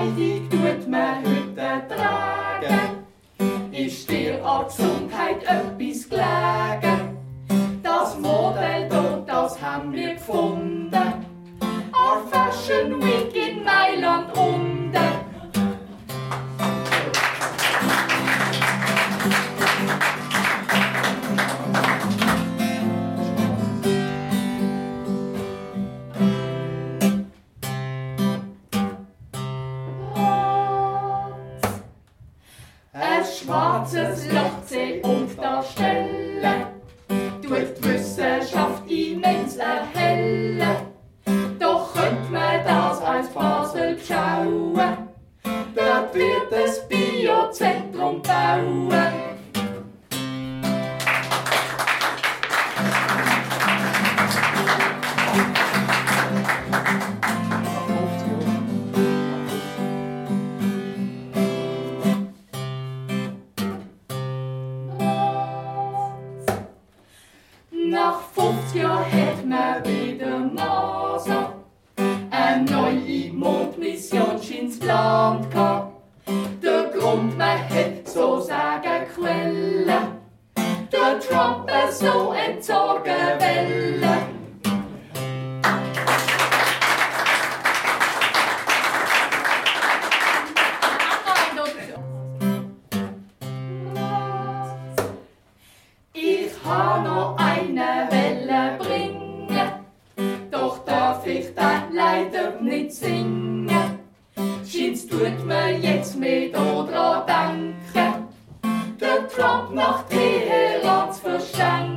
Kleidung tut man heute tragen? Ist dir an Gesundheit etwas gelegen? Das Modell dort, das haben wir gefunden. Our Fashion Week in Mailand unten. Ein schwarzes Loch seh auf der Stelle, tut die Wissenschaft immens erhellen. Doch könnte man das als Basel beschauen, dort wird das Biozentrum bauen. Nach 50 Jahren hat man wieder NASA. Eine neue Mondmission scheint's geplant gehabt. Der Grund, man hat so sagen Quellen, der Trump so entsorgen wollen. Ich ha noch eine Welle bringen, doch darf ich da leider nicht singen. Scheint's tut mir jetzt mehr dran denken, den Trump nach Teheran zu verschenken.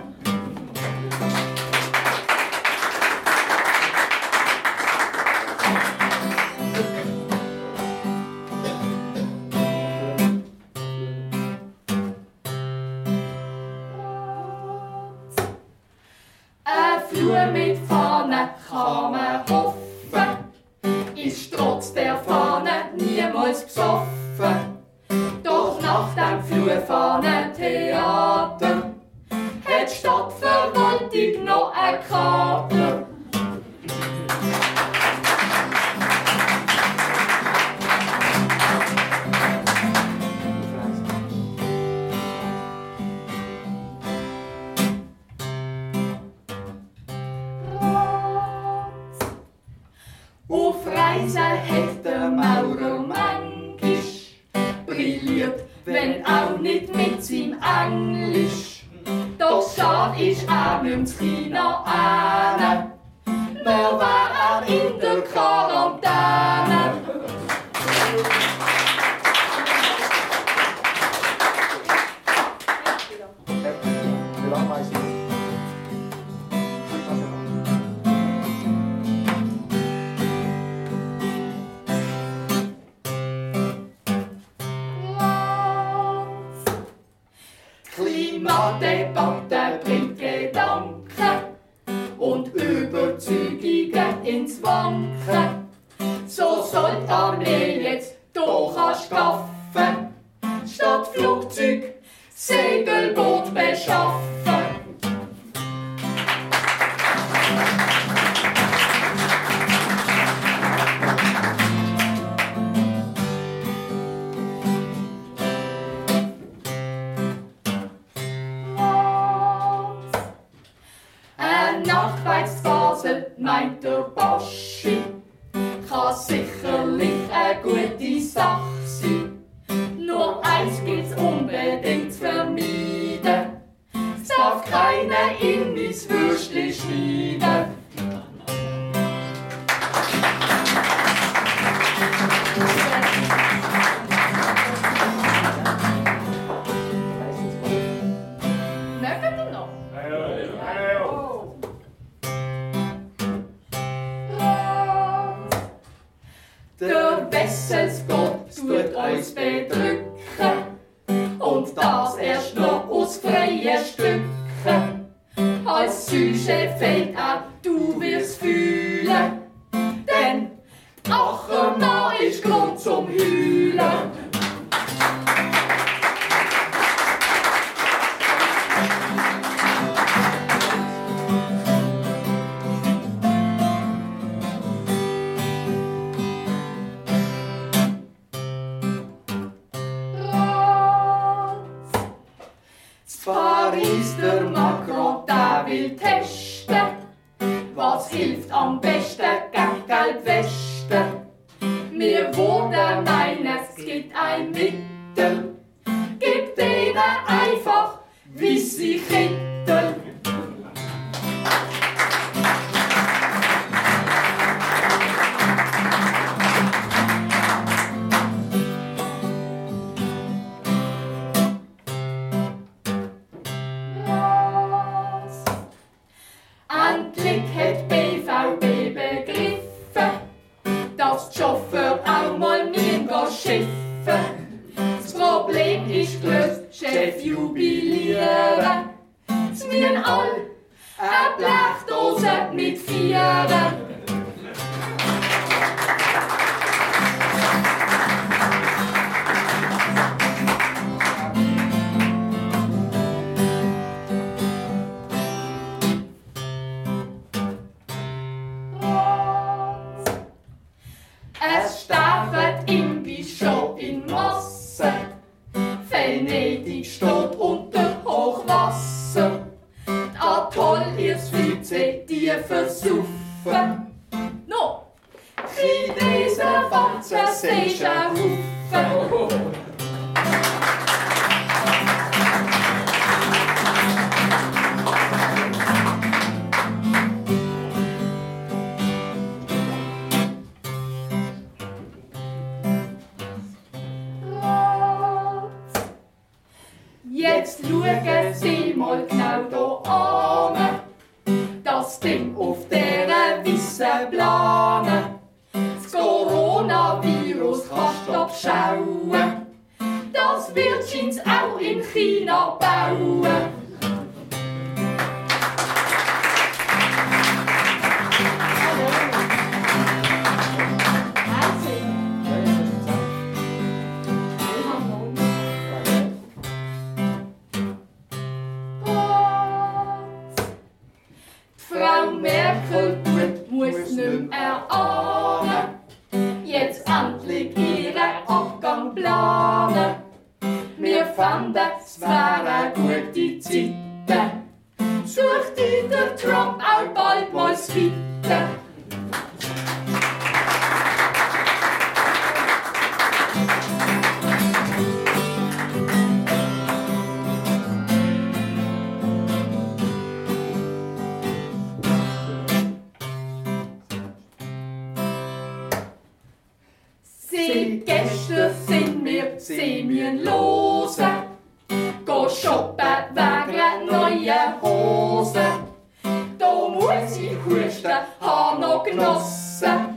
Eine Flur mit Fahne kann man hoffen, ist trotz der Fahne niemals besoffen. Doch nach dem Flurfahnentheater hat die Stadtverwaltung noch ein Kater. Auf Reisen hat der Maurer mankisch brilliert, wenn auch nicht mit seinem Englisch. Doch schade ist auch nicht ins China eine, wer war in der Quarantäne. Wie lange weiss ich? Klimadebatte bringt Gedanken und Überzeugungen ins Wanken. So soll die Armee jetzt doch schaffen, statt Flugzeug Segelboot beschaffen. Nachtwärts Basel, meint der Boschi, kann sicherlich eine gute Sache sein. Nur eins gilt's unbedingt zu vermeiden: es darf keiner in mein Würstchen schneiden. Der Wesselsgott tut uns bedrücken und das erst noch aus freien Stücken. Als Sujet fällt auch, du wirst fühlen, denn Ackermann ist Grund zum Heulen. Beste. Was hilft am besten gegen Gelbweste? Wir wurden meinen, es gibt ein Mittel. Gib denen einfach weisse Kittel. Endlich hat BVB begriffen, dass die Chauffeur auch mal nie schiffen. Das Problem ist gelöst, Chef jubilieren. Es müssen alle eine Blechdose mit Vieren. Es sterben Imbiss schon in Massen. Venedig steht unter Hochwasser. Die Atoll ihrs Südsee, die versaufen. No, Chinesen, Französischen Haufen. Jetzt schauen Sie mal genau hier an. Das Ding auf dieser weißen Plane. Das Coronavirus kannst du abschauen. Das wird scheint's auch in China bauen. Frau Merkel muss nicht mehr erahnen, jetzt endlich ihren Abgang planen. Wir fanden, es wären gute Zeiten, sucht der Trump auch bald mal das Fitte. Gestern sind wir 10 müssen losen, gehen shoppen wegen neuen Hosen. Da muss ich husten, hab noch genossen.